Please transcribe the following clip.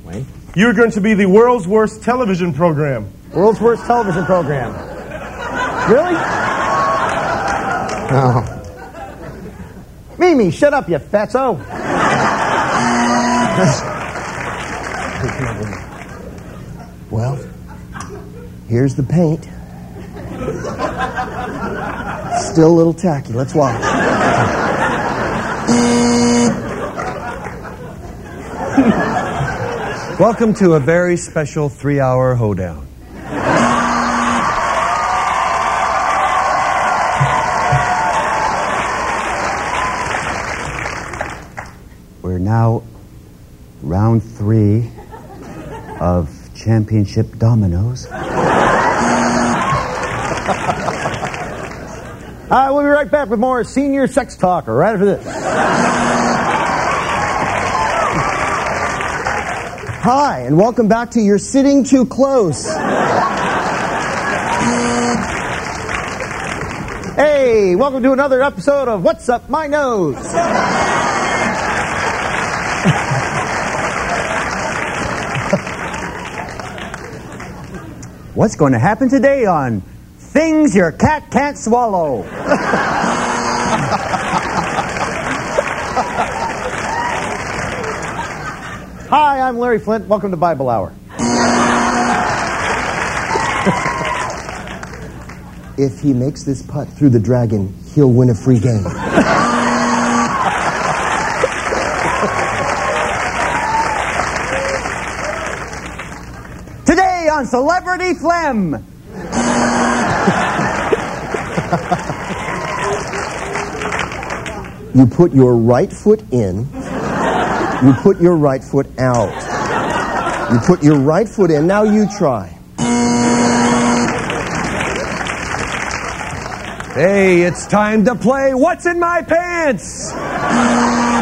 Wayne? You're going to be the world's worst television program. World's worst television program. Really? Oh. Mimi, shut up, you fatso. Well, here's the paint. Still a little tacky. Let's watch. Welcome to a very special 3-hour hoedown. We're now round 3 of championship dominoes. We'll be right back with more senior sex talk right after this. Hi, and welcome back to You're Sitting Too Close. Hey, welcome to another episode of What's Up My Nose. What's going to happen today on Things Your Cat Can't Swallow? Hi, I'm Larry Flint. Welcome to Bible Hour. If he makes this putt through the dragon, he'll win a free game. Today on Celebrity Phlegm. You put your right foot in. You put your right foot out. You put your right foot in. Now you try. Hey, it's time to play What's in My Pants?